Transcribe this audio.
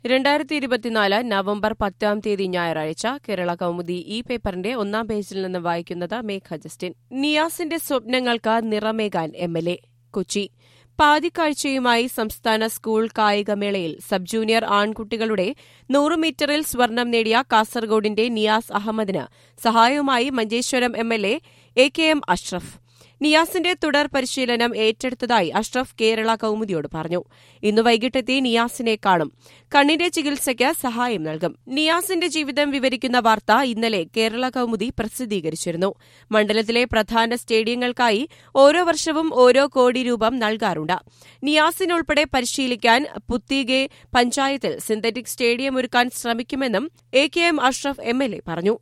2024 November 10 ഞായറാഴ്ച കേരള കൗമുദി ഈ പേപ്പറിന്റെ ഒന്നാം പേജിൽ നിന്ന് വായിക്കുന്നത് മേഘ ജസ്റ്റിൻ. നിയാസിന്റെ സ്വപ്നങ്ങൾക്ക് നിറമേകാൻ എംഎൽഎ കൊച്ചി. പാതിക്കാഴ്ചയുമായി സംസ്ഥാന സ്കൂൾ കായികമേളയിൽ സബ് ജൂനിയർ ആൺകുട്ടികളുടെ 100 മീറ്ററിൽ സ്വർണം നേടിയ കാസർഗോഡിന്റെ നിയാസ് അഹമ്മദിന് സഹായവുമായി മഞ്ചേശ്വരം എംഎൽഎ എ.കെ.എം. അഷ്റഫ്. നിയാസിന്റെ തുടർ പരിശീലനം ഏറ്റെടുത്തതായി അഷ്റഫ് കേരള കൗമുദിയോട് പറഞ്ഞു. ഇന്ന് വൈകിട്ടെത്തി നിയാസിനെ കാണും. കണ്ണിന്റെ ചികിത്സയ്ക്ക് സഹായം നൽകും. നിയാസിന്റെ ജീവിതം വിവരിക്കുന്ന വാർത്ത ഇന്നലെ കേരള കൗമുദി പ്രസിദ്ധീകരിച്ചിരുന്നു. മണ്ഡലത്തിലെ പ്രധാന സ്റ്റേഡിയങ്ങൾക്കായി ഓരോ വർഷവും ഓരോ കോടി രൂപ നൽകാറുണ്ട്. നിയാസിനുൾപ്പെടെ പരിശീലിക്കാൻ പുത്തിഗെ പഞ്ചായത്തിൽ സിന്തറ്റിക് സ്റ്റേഡിയം ഒരുക്കാൻ ശ്രമിക്കുമെന്നും എ.കെ.എം. അഷ്റഫ് എംഎൽഎ പറഞ്ഞു.